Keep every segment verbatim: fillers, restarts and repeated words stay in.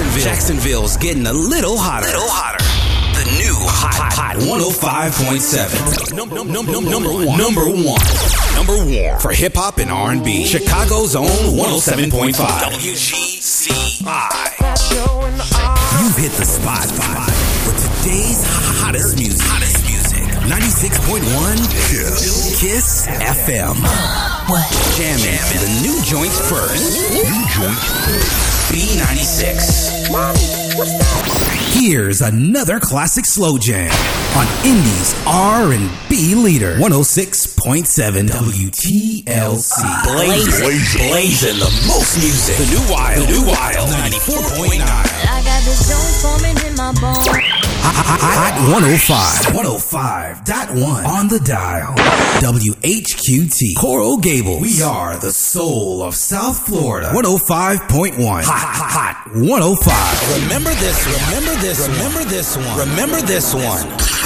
Jacksonville. Jacksonville's getting a little hotter. Little hotter. The new Hot Hot, hot one oh five point seven. Number, number, number, number one. Number one. Number one. For hip hop and R and B. Chicago's own one oh seven point five. W G C I. You've hit the spot with today's hottest music. Hottest music. ninety-six point one Kiss. Kiss F M. What? Jamming to the new joints first. New joints first. B ninety-six. Here's another classic slow jam on Indie's R and B leader. one oh six point seven W T L C. Blazing. Blazing. Blazing the most music. The New Wild. The New Wild. ninety-four point nine. I got this joint forming in my bones. Hot one oh five. one oh five point one on the dial. W H Q T. Coral Gables. We are the soul of South Florida. one oh five point one. Hot, hot, hot. one oh five. Remember this. Remember this. Remember this one. Remember this one.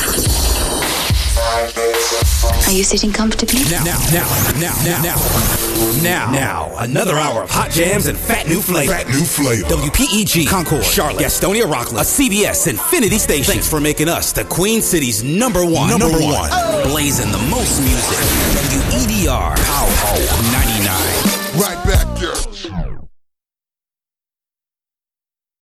Are you sitting comfortably? Now, now, now, now, now, now, now, now, another hour of hot jams and fat new flavor. Fat new flavor. W P E G, Concord, Charlotte, Gastonia, Rockland, a C B S Infinity station. Thanks for making us the Queen City's number one. Number, number one. one. Oh. Blazing the most music. W E D R, Power ninety-nine. Right back there.